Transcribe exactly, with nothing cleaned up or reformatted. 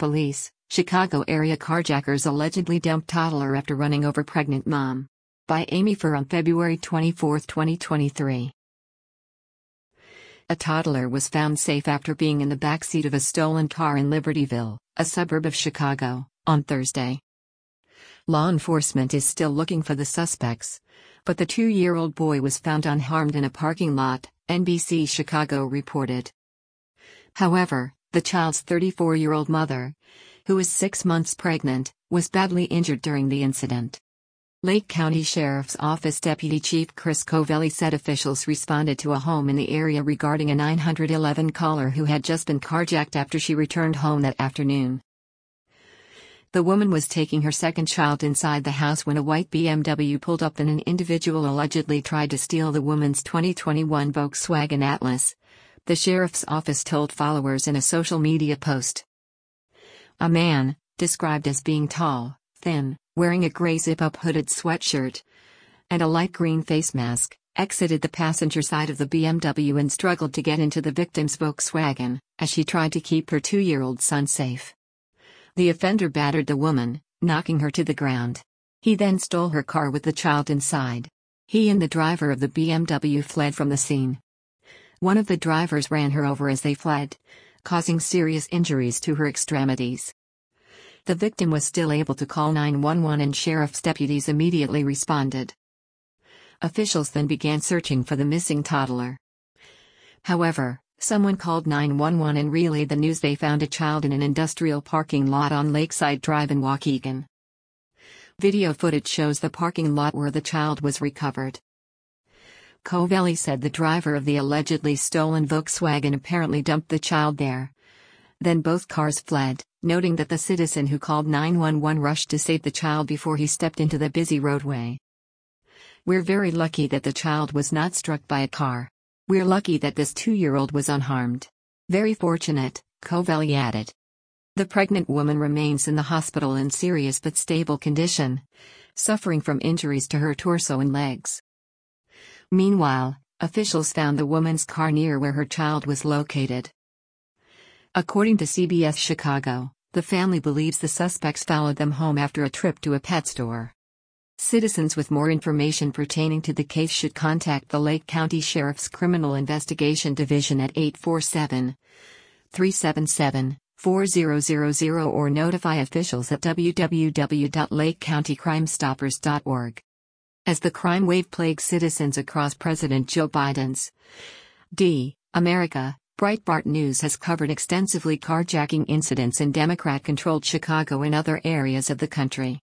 police, Chicago area carjackers allegedly dumped toddler after running over pregnant mom. By Amy Furr on February twenty-fourth, twenty twenty-three. A toddler was found safe after being in the backseat of a stolen car in Libertyville, a suburb of Chicago, on Thursday. Law enforcement is still looking for the suspects, but the two-year-old boy was found unharmed in a parking lot, N B C Chicago reported. However, the child's thirty-four-year-old mother, who was six months pregnant, was badly injured during the incident. Lake County Sheriff's Office Deputy Chief Chris Covelli said officials responded to a home in the area regarding a nine one one caller who had just been carjacked after she returned home that afternoon. The woman was taking her second child inside the house when a white B M W pulled up and an individual allegedly tried to steal the woman's twenty twenty-one Volkswagen Atlas, the sheriff's office told followers in a social media post. A man, described as being tall, thin, wearing a gray zip-up hooded sweatshirt and a light green face mask, exited the passenger side of the B M W and struggled to get into the victim's Volkswagen, as she tried to keep her two-year-old son safe. The offender battered the woman, knocking her to the ground. He then stole her car with the child inside. He and the driver of the B M W fled from the scene. One of the drivers ran her over as they fled, causing serious injuries to her extremities. The victim was still able to call nine one one and sheriff's deputies immediately responded. Officials then began searching for the missing toddler. However, someone called nine one one and relayed the news they found a child in an industrial parking lot on Lakeside Drive in Waukegan. Video footage shows the parking lot where the child was recovered. Covelli said the driver of the allegedly stolen Volkswagen apparently dumped the child there. Then both cars fled, noting that the citizen who called nine one one rushed to save the child before he stepped into the busy roadway. "We're very lucky that the child was not struck by a car. We're lucky that this two-year-old was unharmed. Very fortunate," Covelli added. The pregnant woman remains in the hospital in serious but stable condition, suffering from injuries to her torso and legs. Meanwhile, officials found the woman's car near where her child was located. According to C B S Chicago, the family believes the suspects followed them home after a trip to a pet store. Citizens with more information pertaining to the case should contact the Lake County Sheriff's Criminal Investigation Division at eight four seven, three seven seven, four zero zero zero or notify officials at w w w dot lake county crime stoppers dot org. As the crime wave plagues citizens across President Joe Biden's D. America, Breitbart News has covered extensively carjacking incidents in Democrat-controlled Chicago and other areas of the country.